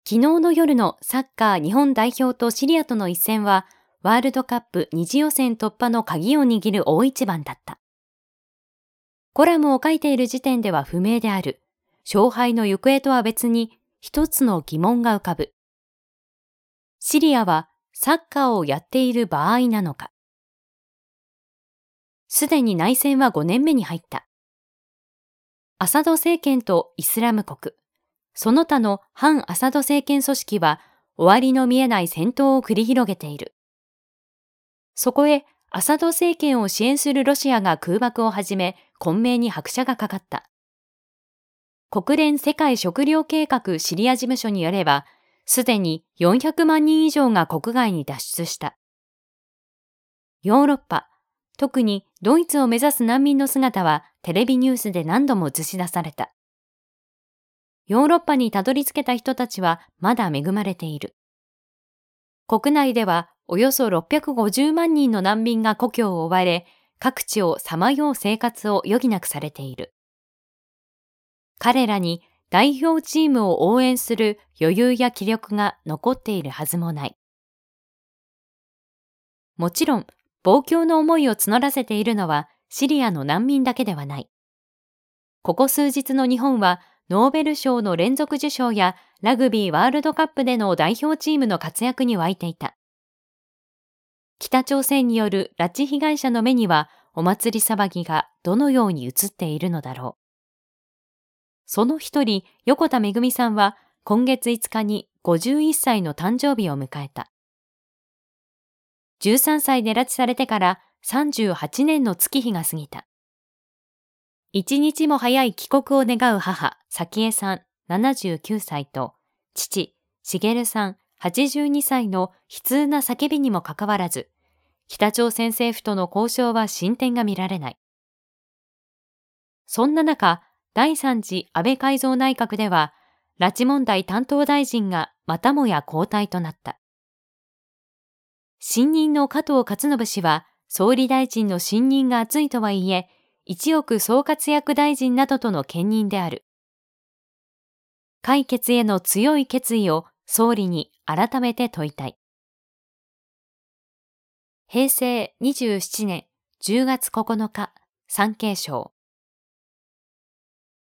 昨日の夜のサッカー日本代表とシリアとの一戦は、ワールドカップ2次予選突破の鍵を握る大一番だった。コラムを書いている時点では不明である。勝敗の行方とは別に一つの疑問が浮かぶ。シリアはサッカーをやっている場合なのか。すでに内戦は5年目に入った。アサド政権とイスラム国、その他の反アサド政権組織は終わりの見えない戦闘を繰り広げている。そこへアサド政権を支援するロシアが空爆を始め、混迷に拍車がかかった。国連世界食糧計画シリア事務所によれば、すでに400万人以上が国外に脱出した。ヨーロッパ、特にドイツを目指す難民の姿はテレビニュースで何度も映し出された。ヨーロッパにたどり着けた人たちはまだ恵まれている。国内ではおよそ650万人の難民が故郷を追われ、各地をさまよう生活を余儀なくされている。彼らに代表チームを応援する余裕や気力が残っているはずもない。もちろん、望郷の思いを募らせているのはシリアの難民だけではない。ここ数日の日本はノーベル賞の連続受賞やラグビーワールドカップでの代表チームの活躍に沸いていた。北朝鮮による拉致被害者の目にはお祭り騒ぎがどのように映っているのだろう。その一人、横田めぐみさんは今月5日に51歳の誕生日を迎えた。13歳で拉致されてから38年の月日が過ぎた。一日も早い帰国を願う母、早紀江さん79歳と、父、茂さん82歳の悲痛な叫びにもかかわらず、北朝鮮政府との交渉は進展が見られない。そんな中、第3次安倍改造内閣では、拉致問題担当大臣がまたもや交代となった。新任の加藤勝信氏は、総理大臣の信任が厚いとはいえ、一億総活躍大臣などとの兼任である。解決への強い決意を総理に改めて問いたい。平成27年10月9日、産経省。